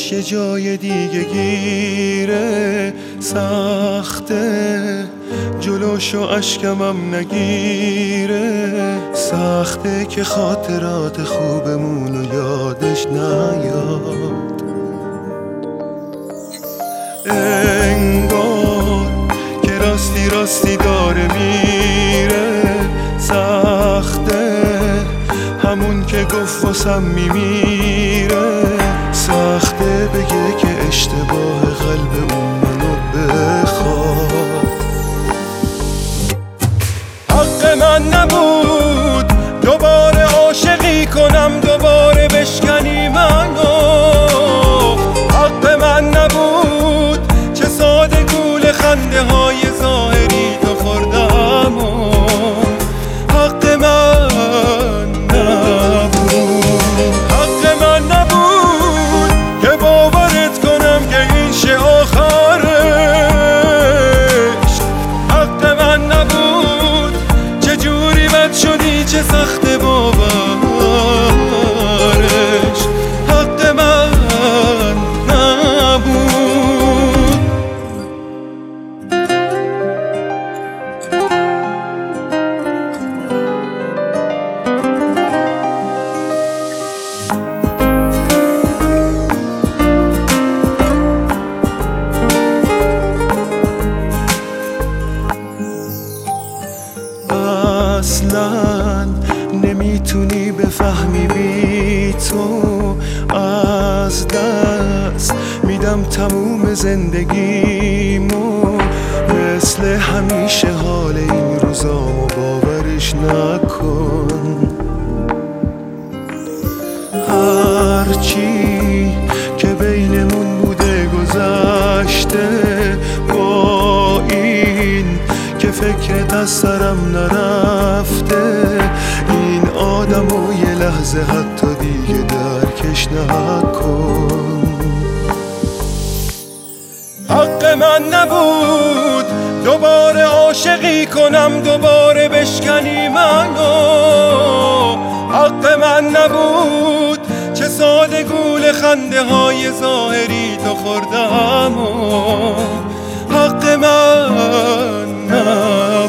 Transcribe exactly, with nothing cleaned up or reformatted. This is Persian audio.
دلش یه جای دیگه گیره، سخته جلوشو اشکمم نگیره، سخته که خاطرات خوبمونو یادش نیاد. انگار که راستی راستی داره میره، سخته همون که گفت واسم میمیره، سخته بگه که اشتباه قلب اون منو بخواد. حق من نبود دوباره عاشقی کنم، دوباره بشکنی منو، حق من نبود چه ساده گول خنده های ظاهری تو خوردم، حق من نبود، حق من نبود که باورت کنم که این شه آخرش، حق من نبود چه جوری بد شدی چه سخت باورش، حق من نبود. اصلاً نمیتونی بفهمی بی تو، از دست میدم تموم زندگیمو، مثل همیشه حال این روزامو باورش نکن. هرچی که بینمون بوده گذشته، با این که فکرت از سرم نرفته، این آدمو یه لحظه حتی دیگه درکش نکن. حق من نبود دوباره عاشقی کنم، دوباره بشکنی منو، حق من نبود چه ساده گول خنده های ظاهری تو خوردم، حق من نبود.